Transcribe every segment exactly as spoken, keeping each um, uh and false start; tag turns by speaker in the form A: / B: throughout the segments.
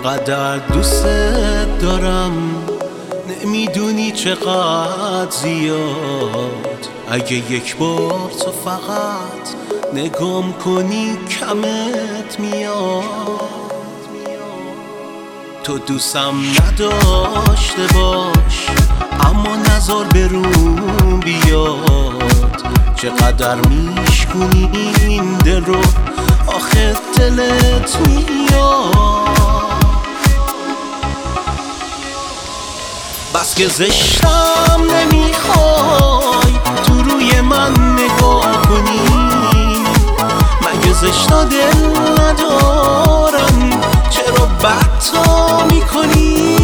A: انقدر دوست دارم نمیدونی چقدر زیاد. اگه یک بار تو فقط نگام کنی کمت میاد. تو دوستم نداشته باش اما نذار برون بیاد. چقدر میشکنی این دل رو آخه دلت میاد. بس که زشتم نمیخوای تو روی من نگاه کنی. مگه زشتا دل ندارن چرا بد تا میکنی؟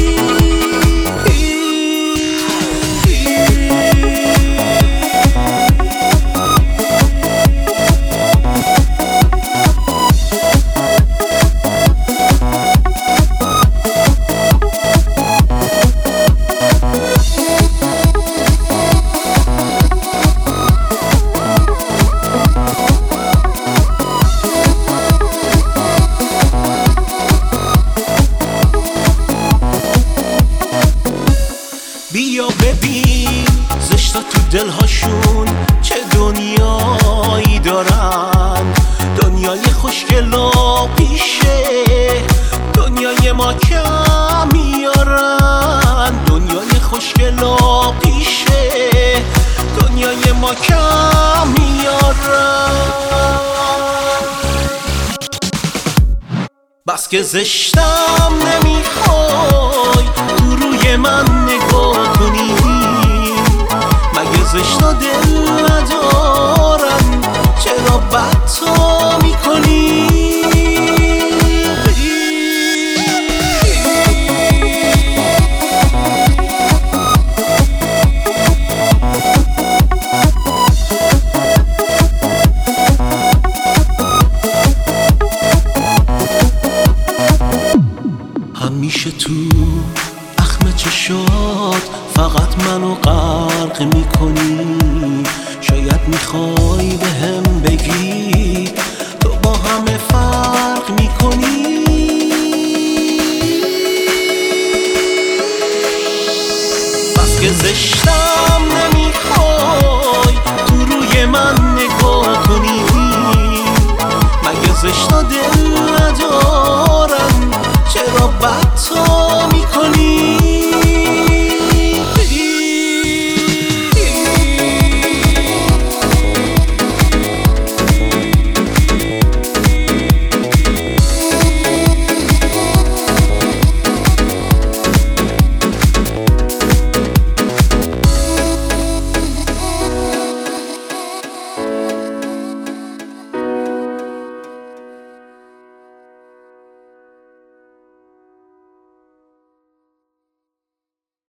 A: بیا ببین زشتا تو دلهاشون چه دنیایی دارن. دنیای خوشگل و پیشه دنیای ما کم میارن. دنیای خوشگل و پیشه دنیای ما کم میارن. بس که زشتم نمیخوای تو روی من نگاه کنی. مگه زشتا دل ندارن چرا بد تا میکنی؟ همیشه تو اخم چشات فقط منو غرق میکنی. شاید میخوای